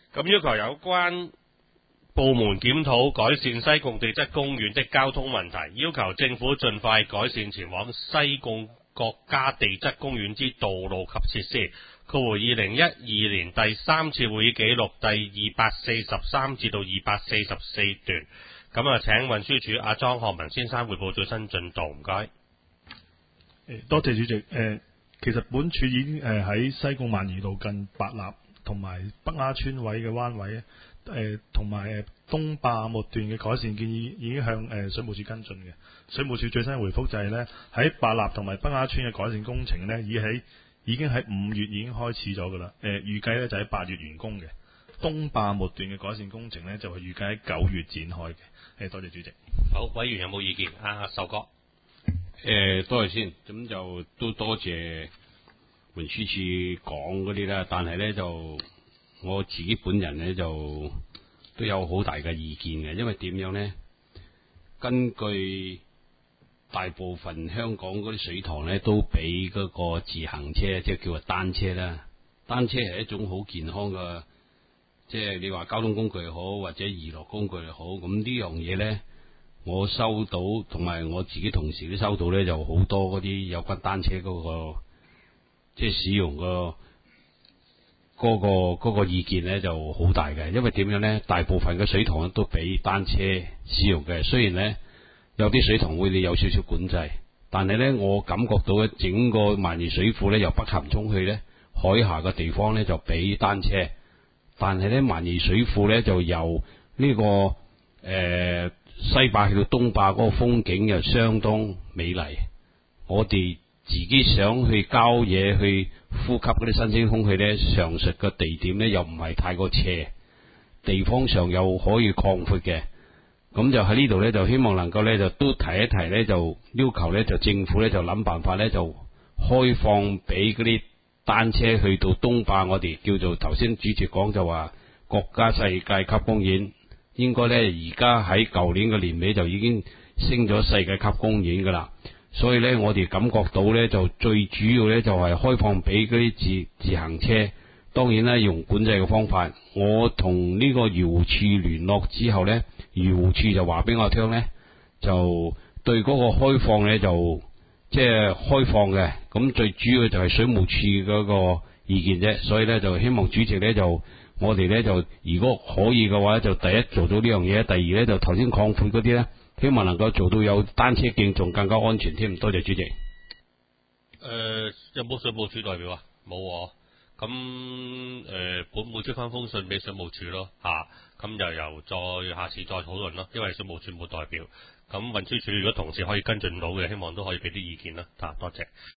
咁要求有關部門檢討改善西貢地質公園的交通問題，要求政府盡快改善前往西貢國家地質公園之道路及設施。括弧2012年第3次會議記錄第243至到244段。咁請運輸署阿莊學文先生匯報最新進度，唔該。 多謝主席。其實本署已經喺西貢萬宜道近白立同埋北丫村位嘅灣位，同埋東壩末段嘅改善建議已經向水務署跟進嘅。水務署最新回覆就係呢，喺白立同埋北丫村嘅改善工程呢，已經喺5月已經開始咗㗎啦。預計呢就喺8月完工嘅。東壩末段嘅改善工程呢，就係預計喺9月展開嘅。多謝主席。 好，委員有冇意見？壽哥。 多謝先，咁就都多謝運輸署講嗰啲啦，但係咧就我自己本人咧就都有好大嘅意見嘅，因為點樣咧？根據大部分香港嗰啲水塘咧都俾嗰個自行車，即係叫做單車啦。單車係一種好健康嘅，即係你話交通工具好或者娛樂工具好，咁呢樣嘢咧。我收到同埋我自己同事都收到咧，就好多嗰啲有關單車嗰個即係使用嗰個意見咧就好大嘅，因為點樣咧？大部分嘅水塘都俾單車使用嘅，雖然咧有啲水塘會你有少少管制，但係咧我感覺到咧整個萬宜水庫咧由北潭涌去咧海下嘅地方咧就俾單車，但係咧萬宜水庫咧就由呢個西壩去到東壩嗰個風景又相當美麗，我哋自己想去郊野去呼吸嗰啲新鮮空氣呢，上述嘅地點呢又唔係太過斜，地方上又可以擴闊嘅，咁就喺呢度呢，就希望能夠呢，就都提一提呢，就要求呢，就政府呢，就諗辦法呢，就開放俾嗰啲單車去到東壩，我哋叫做頭先主席講就話國家世界級公園。應該咧，而家喺舊年嘅年尾就已經升咗世界級公園噶啦，所以咧我哋感覺到咧就最主要咧就係開放俾嗰啲自行車，當然啦用管制嘅方法。我同呢個漁護處聯絡之後咧，漁護處就話俾我聽咧，就對嗰個開放咧就即係開放嘅，咁最主要就係水務處嗰個意見啫，所以咧就希望主席咧就。我哋咧就如果可以嘅話，就第一做到呢樣嘢，第二咧就頭先擴闊嗰啲咧，希望能夠做到有單車徑，仲更加安全添。多謝主席。 有冇水務署代表啊？冇喎。咁本會出翻封信俾水務署咯，咁就由再下次再討論咯，因為水務署冇代表。咁運輸署如果同事可以跟進到嘅，希望都可以俾啲意見啦。多謝。